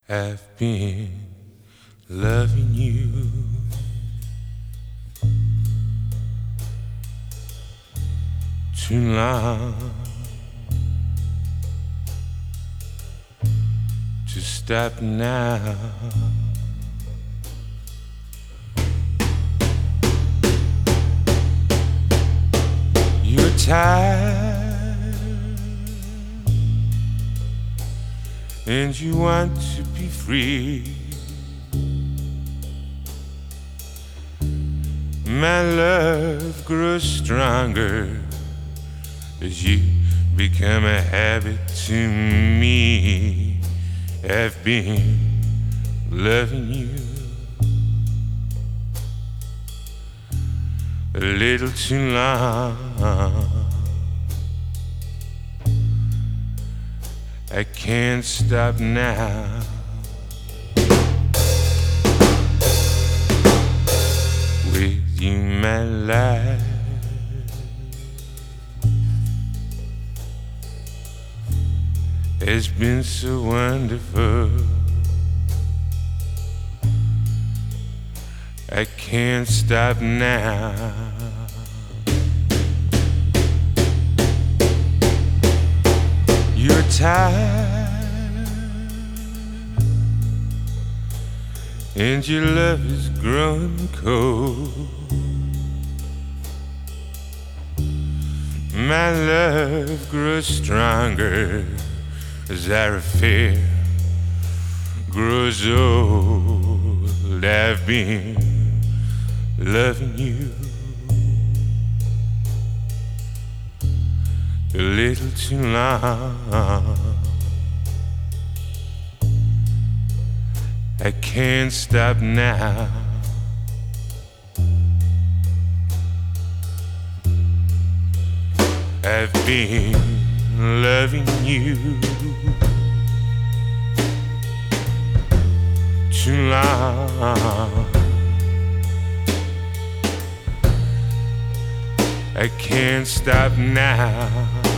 I've been loving you too long to stop now. You're tired and you want to be free. My love grows stronger as you become a habit to me. I've been loving you a little too long. I can't stop now. With you, my life has been so wonderful. I can't stop now. You're tired and your love is growing cold. My love grows stronger as our affair grows old. I've been loving you a little too long. I can't stop now. I've been loving you too long. I can't stop now.